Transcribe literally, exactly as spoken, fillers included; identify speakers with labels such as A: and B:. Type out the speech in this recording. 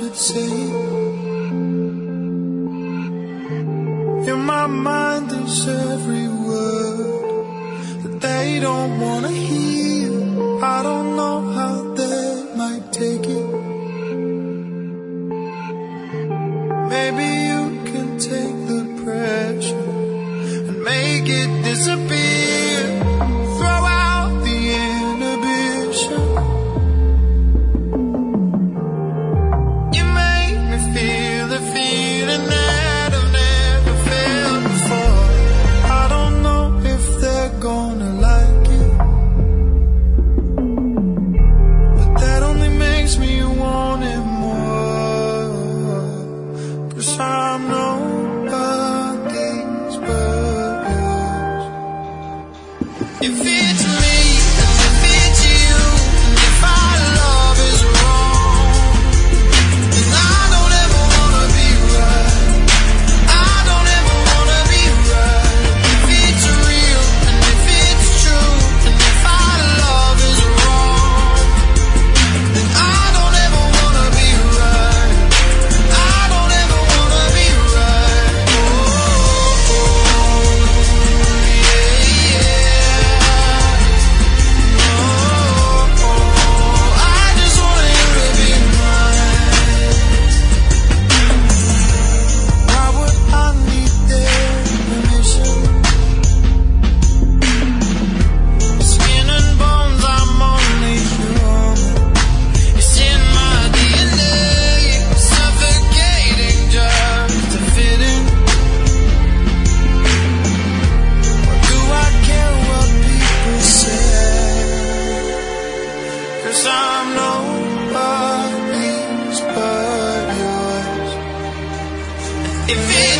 A: could say. In my mind there's every word that they don't wanna hear. I don't know how they might take it. Maybe you can take the pressure and make it disappear. Throw out the inhibition. You make me feel the feeling that I've never felt before. I don't know if they're gonna like it, but that only makes me want it more. 'Cause I'm nobody's but yours. If it's me, and if it's you, and if our love is wrong, then I don't ever wanna be right. I don't ever wanna be right. If it's real, and if it's true, and if our love is wrong, then I don't ever wanna be right. I don't ever wanna be right. Oh, oh, yeah, yeah. Oh, oh, I just want you to be mine. Why would I need their permission? Skin and bones, I'm only human. It's in my D N A, suffocating just to fit in. Or do I care what people say? 'Cause I'm nobody's but yours. If it's